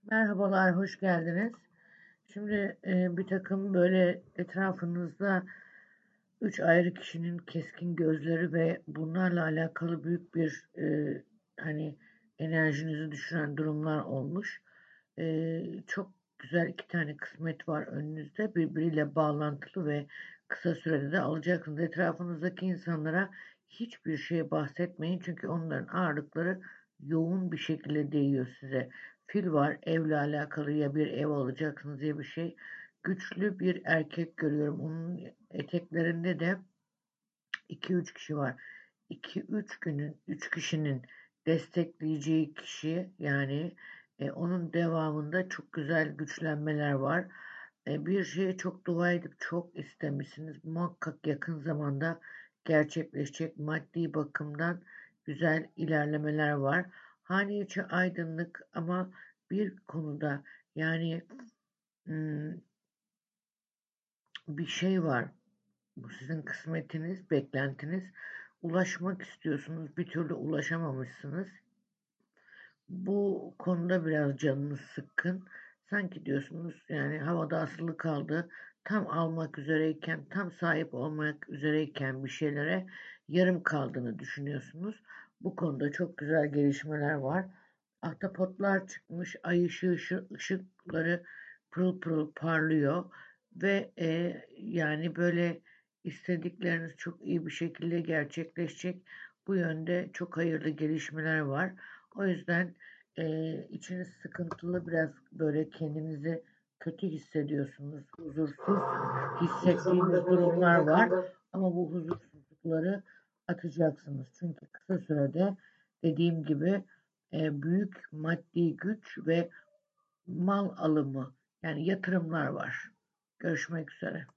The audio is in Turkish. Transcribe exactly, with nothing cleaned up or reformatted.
Merhabalar, hoş geldiniz. Şimdi e, bir takım böyle etrafınızda üç ayrı kişinin keskin gözleri ve bunlarla alakalı büyük bir e, hani enerjinizi düşüren durumlar olmuş. E, çok güzel iki tane kısmet var önünüzde, birbiriyle bağlantılı ve kısa sürede de alacaksınız. Etrafınızdaki insanlara hiçbir şey bahsetmeyin çünkü onların ağırlıkları yoğun bir şekilde değiyor size. Fil var, evle alakalı ya bir ev alacaksınız ya bir şey. Güçlü bir erkek görüyorum. Onun eteklerinde de iki üç kişi var. iki üç günün, üç kişinin destekleyeceği kişi yani e, onun devamında çok güzel güçlenmeler var. E, bir şeye çok dua edip çok istemişsiniz. Muhakkak yakın zamanda gerçekleşecek maddi bakımdan güzel ilerlemeler var. Hane içi aydınlık ama bir konuda yani hmm, bir şey var. Bu sizin kısmetiniz, beklentiniz. Ulaşmak istiyorsunuz, bir türlü ulaşamamışsınız. Bu konuda biraz canınız sıkkın. Sanki diyorsunuz yani havada asılı kaldı. Tam almak üzereyken, tam sahip olmak üzereyken bir şeylere yarım kaldığını düşünüyorsunuz. Bu konuda çok güzel gelişmeler var. Ahtapotlar çıkmış, ay ışığı, ışı- ışıkları pırıl pırıl parlıyor ve e, yani böyle istedikleriniz çok iyi bir şekilde gerçekleşecek. Bu yönde çok hayırlı gelişmeler var. O yüzden Eee, içiniz sıkıntılı, biraz böyle kendinizi kötü hissediyorsunuz. Huzursuz hissettiğiniz durumlar var. Ama bu huzursuzlukları atacaksınız. Çünkü kısa sürede dediğim gibi e, büyük maddi güç ve mal alımı yani yatırımlar var. Görüşmek üzere.